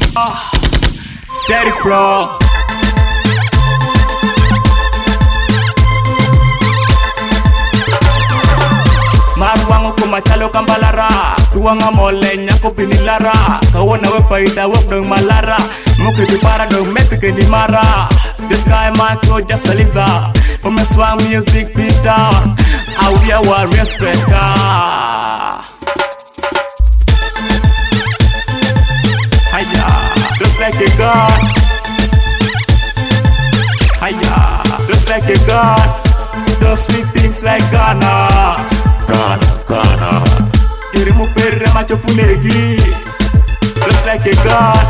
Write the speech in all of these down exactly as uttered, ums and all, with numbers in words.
Ah, Derek Bro. Marwango kumachalo kambalara Tuanga mole nyako pinilara Kawana wepa ita wep dong malara Muki di para dong mepi ke di mara This guy Marco Jasaliza For me swang music beat down Audia wa respect Hiya, just like a god Hiya, just like a god Does sweet things like Ghana Ghana, Ghana Dirimu perre macho punegi Just like a god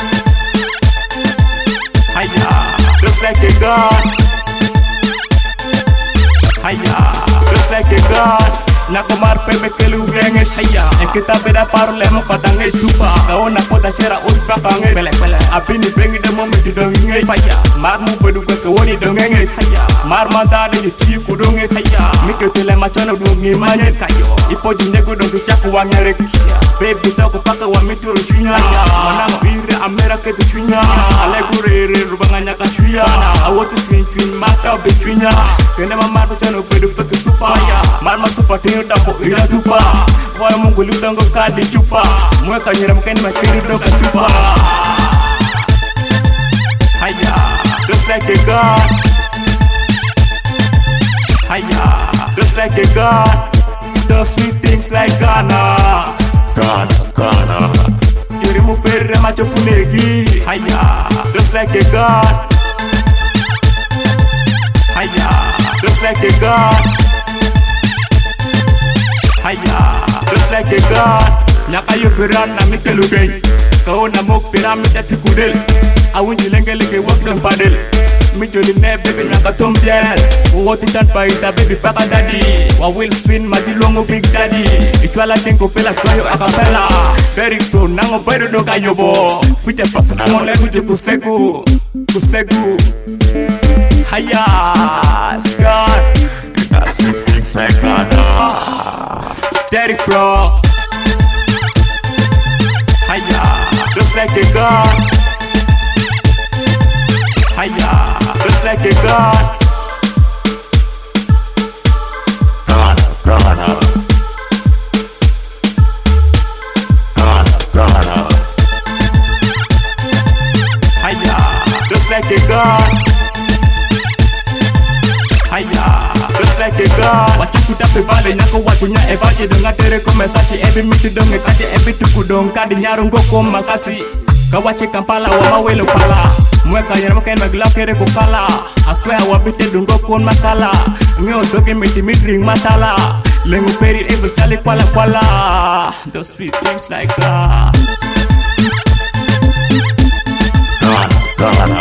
Hiya, just like a god Hiya, just like a god Nakomar pepe kelu brenges Hiya, en kita beda parle mo patange chupa Kao na kota shera urpa kange Pele pele, apini brengi de momenti donge Hiya, mar mu pedu ke kewoni donge Hiya, mar manta de yuti kudonge Hiya, mike tele machona donge manye Kayo, ipo jinjego donge chaku wanyere Baby toko paka wa mitu ruchunya Manang bire amera ke tu chunya Ale gurere rubanganya ka chuya Awotu twin twin mata be chunya Kene mamar bachano pedu peke supa Mar ma supa tinyo dapo ila tupa Wala mungu lutango kadi chupa Mweka nyera mkeni makiri doka chupa Hiya, just like a god Hiya, just like a god Does sweet things like Ghana Ghana, Ghana Dirimu perre macho punegi Hiya, just like a god Hiya, just like a god Hiya, just like a god Nyaka yu piran na mikelu geng Kau na mok piran mita pikudel Awun jilenge lege wak dong padel Mijoli ne baby nyaka tombiel Woti tan paita baby paka daddy Wa will spin madi longo big daddy Ichwala tenko pelas kwayo akapela Very pro nango bedo do kayobo Fite pas nango legu de kusegu Kusegu Hiya, Scott That's the things like Ghana Derek Bro Hiya, just like a god Hiya, just like a god Ghana, Ghana Ghana, Ghana Hiya, just like a god Hiya, just like a god Wati kutape vale nyako watu nya evaje donga tere kome sachi ebi mitu donge kati ebi tukudong kadi nyarungo koma kasi Kawache Kampala wa mawelo pala Mweka yena mkene maglaw kere kukala I swear wabite dungo kon makala Ngeo doge miti midring matala Lengu peri ezo chali kwala kwala Those sweet things like that Ghana, Ghana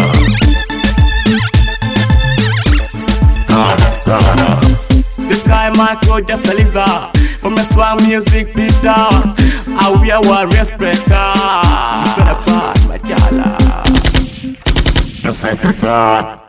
Ghana, Ghana This guy Marco Jasaliza For me swang music beat down I wear wa respect That's like a god